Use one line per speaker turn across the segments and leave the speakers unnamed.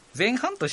前半として、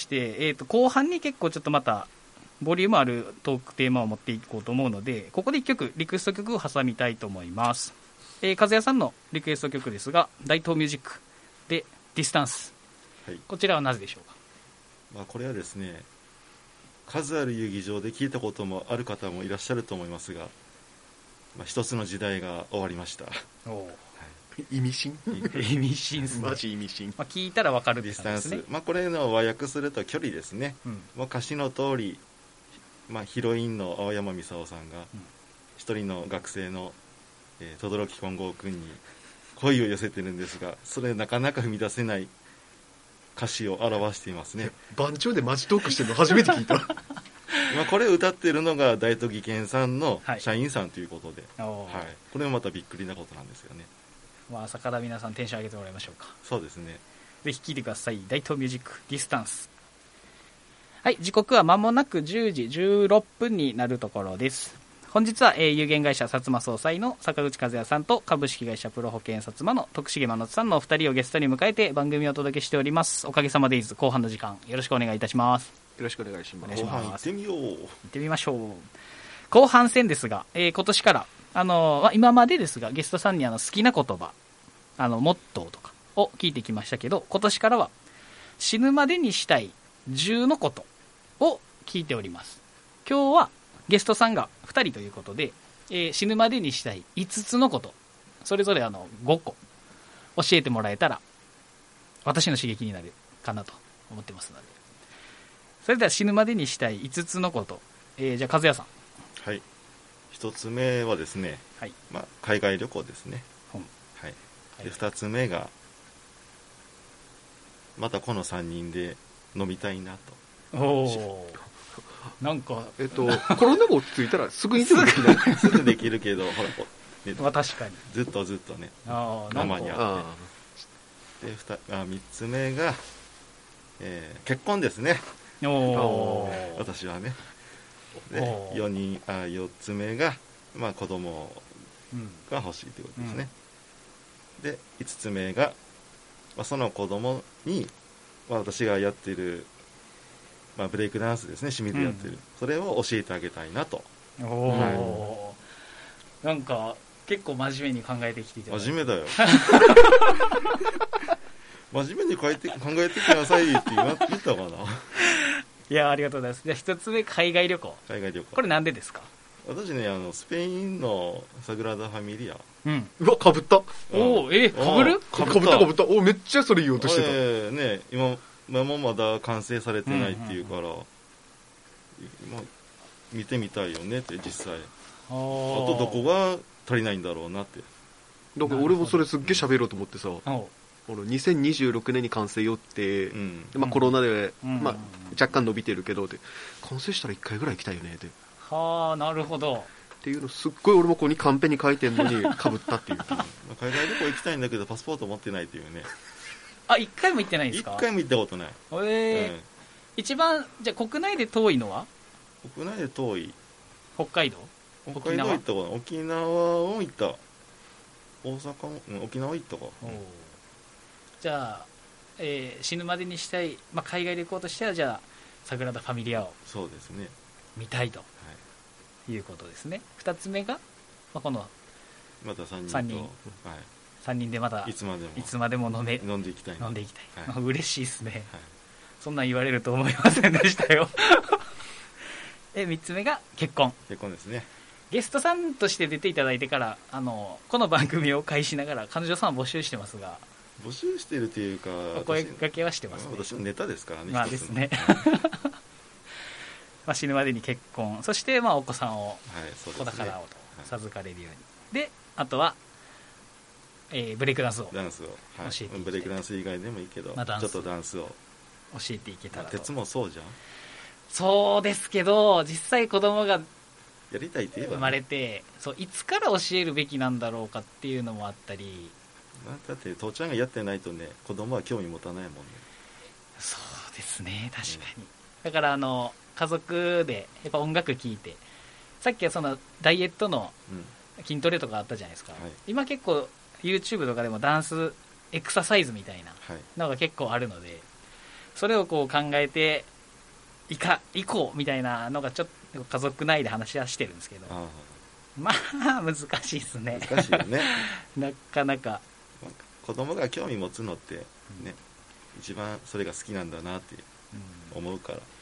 後半に結構ちょっとまたボリュームあるトークテーマを持っていこうと思うので、ここで1曲リクエスト曲を挟みたいと思います。和也さんのリクエスト曲ですが、大東ミュージックでディスタンス、はい、こちらはなぜでしょうか。
これはですね、数ある遊戯場で聞いたこともある方もいらっしゃると思いますが、一つの時代が終わりました。
意味深
意味深ですね。
マジ意味深。
聞いたら分かるって感じですね。
ディスタンス、これの和訳すると距離ですね。歌詞の通り、ヒロインの青山美沙さんが一人の学生の轟金剛君に恋を寄せてるんですが、それなかなか踏み出せない歌詞を表していますね。
番長でマジトークしてるの初めて聞いた。
これを歌っているのが大東技研さんの社員さんということで、これもまたびっくりなことなんですよね。
朝から皆さんテンション上げてもらいましょうか。
そうですね。
ぜひ聴いてください。大東ミュージックディスタンス。はい、時刻は間もなく10時16分になるところです。本日は、有限会社薩摩総裁の坂口和也さんと株式会社プロ保険薩摩の徳重真夏さんのお二人をゲストに迎えて番組をお届けしております。おかげさまでイズ後半の時間よろしくお願いいたします。
よろしくお願いします。
後半行ってみよう。
行ってみましょう。後半戦ですが、今年から今までですがゲストさんに好きな言葉、モットーとかを聞いてきましたけど、今年からは死ぬまでにしたい10のことを聞いております。今日はゲストさんが2人ということで、死ぬまでにしたい5つのこと、それぞれ5個教えてもらえたら私の刺激になるかなと思ってますので、それでは死ぬまでにしたい5つのこと、じゃあ和也さん。
はい、1つ目はですね、はい、海外旅行ですね、はい、で2つ目がまたこの3人で飲みたいなと。
おなんか
コロナもついたらすぐにでもできない。
すぐできるけどほら、
確かに
ずっとね生にあって。で3つ目が、結婚ですね。私はね。で4つ目が、子供が欲しいということですね。で5つ目が、その子供に、私がやっている、ブレイクダンスですね、清水でやってる、それを教えてあげたいなと。
なんか結構真面目に考えてきていただいて。
真面目だよ。真面目に考えてきなさいって言ったかな。
いや、ありがとうございます。じゃあ1つ目、海外旅行。これなんでですか？
私ね、スペインのサグラダ・ファミリア。
うわ、かぶった。
かぶる？
かぶった。めっちゃそれ言おうとしてた。
ね、今もまだ完成されてないっていうから、見てみたいよねって実際。あとどこが足りないんだろうなって。
だから俺もそれすっげえ喋ろうと思ってさ。2026年に完成予定、コロナで、若干伸びてるけどで完成したら1回ぐらい行きたいよねって。
はあ、なるほど。
っていうのすっごい俺もここにカンペに書いてんのにかぶったっていう。
海外旅行行きたいんだけどパスポート持ってないっていうね。
1回も行ってないんですか？
1回も行ったことない。
一番じゃあ国内で遠いのは？
国内で遠い
北海道
行ったことない。沖縄も行った。大阪も、沖縄行ったか。
じゃあ、死ぬまでにしたい、海外旅行としてはじゃあサグラダ・ファミリアを
そうですね
見たいと、いうことですね。2つ目が、この
また3人
3人でまたいつまでも飲んでいきたい、嬉しいですね、そんなん言われると思いませんでしたよ。3つ目が結婚
ですね。
ゲストさんとして出ていただいてからこの番組を介しながら彼女さんを募集してますが、
募集してるというか
お声掛けはしてますね。
私のネタですからね。
ですね。死ぬまでに結婚、そしてお子さんを、子宝を授かれるように、であとは、ブレイクダンスを教えていきたい。
ブレイクダンス以外でもいいけど、ちょっとダンスを
教えていけたらと。
鉄もそうじゃん。
そうですけど実際子供が
やりたいって言えば、
生まれて、いつから教えるべきなんだろうかっていうのもあったり。
だって父ちゃんがやってないとね、子供は興味持たないもんね。
そうですね、確かに。だから家族でやっぱ音楽聴いて、さっきはそのダイエットの筋トレとかあったじゃないですか、今結構 YouTube とかでもダンスエクササイズみたいなのが結構あるので、 それをこう考えて行こうみたいなのがちょっと家族内で話はしてるんですけど、まあ難しいですね。
難しいよね
なかなか
子供が興味持つのってね、一番それが好きなんだなって思うから、